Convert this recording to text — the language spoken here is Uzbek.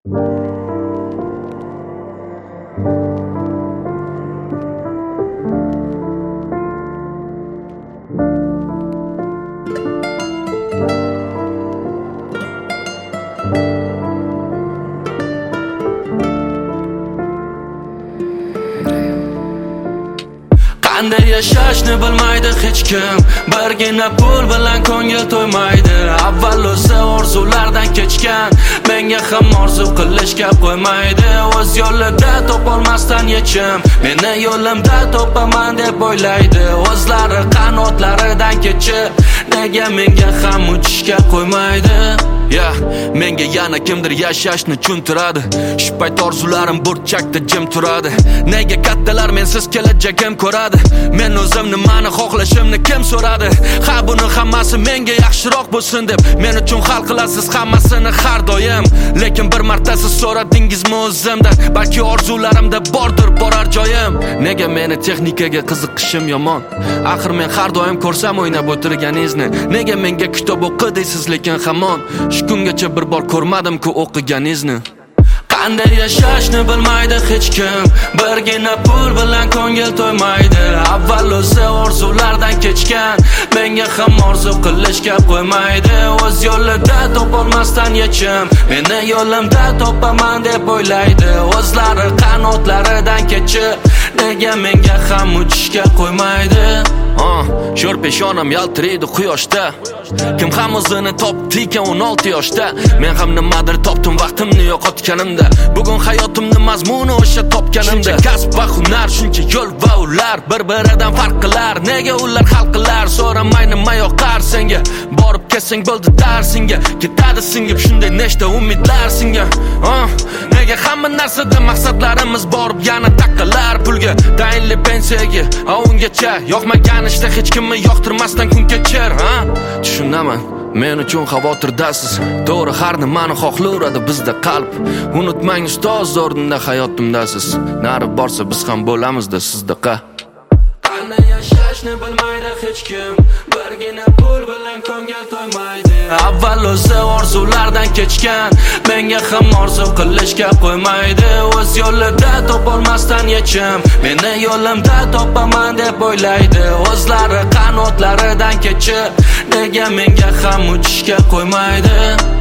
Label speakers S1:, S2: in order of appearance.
S1: Qanday yashashni bilmaydi hech kim, birgina pul bilan ko'ngil to'ymaydi. Avval o'zi orzulardan kechgan, menga ham orzu qilishga qo'ymaydi. O'z yo'lida topolmasdan yechim, meni yo'limda topaman deb o'ylaydi. O'zlari qanotlaridan kechib, nega menga ham uchishga qo'ymaydi? Menga yana kimdir yashashni tushuntiradi. Shu payt orzularim burchakda jim turadi. Nega kattalar mensiz kelajagim ko'radi? Men o'zim nimani xohlashimni kim so'radi? Ha, buni hammasi menga yaxshiroq bo'lsin deb men uchun hal qilasiz hammasini har doim. Lekin bir marta siz so'radingizmi o'zimdan? Balki orzularimda bordir borar joyim. Nega meni texnikaga qiziqishim yomon? Axir men har doim ko'rsam o'ynab o'tirganingizni. Nega menga kitob o'qi deysiz lekin hamon shu kungacha bir bor ko'rmadim-ku o'qiganingizni. Qanday yashashni bilmaydi hech kim, birgina pul bilan ko'ngil to'ymaydi. Avval o'zi orzulardan kechgan, menga ham orzu qilishga qo'ymaydi. O'z yo'lida topolmasdan yechim, meni yo'limda topaman deb o'ylaydi. O'zlari qanotlaridan kechib, nega menga ham uchishga qo'ymaydi? Sho'r peshonam yaltiraydi quyoshda. Kim ham o'zini topdi ekan 16 yoshda. Men ham nimadir topdim vaqtimni yo'qotganimda. Bugun hayotimning mazmuni o'sha topganimda. Kasb va hunar, shuncha yo'l va ular bir-biridan farq qilar. Nega ular hal qilar? So'ramay nima yoqar senga? Borib kelsang bo'ldi darsinga. Ketadi singib shunday nechta umidlar singan. Nega hamma narsada maqsadlarimiz borib yana taqalar pulga, tayinli pensiyaga, ungacha yoqmagan ishda hech kimni yoqtirmasdan kun kechir, Tushunaman, men uchun xavotirdasiz. To'g'ri, har nimani xohlayveradi bizda qalb. Unutmang, ustoz o'rnida hayotimdasiz. Nari borsa biz ham bo'lamizda sizdaqa. Qanday yashashni bilmaydi hech kim, birgina pul bilan ko'ngil to'ymaydi. Avval o'zi orzulardan kechgan, menga ham orzu qilishga qo'ymaydi. O'z yo'lida topolmasdan yechim, meni yo'limda topaman deb o'ylaydi. O'zlari qanotlaridan kechib, nega menga ham uchishga qo'ymaydi?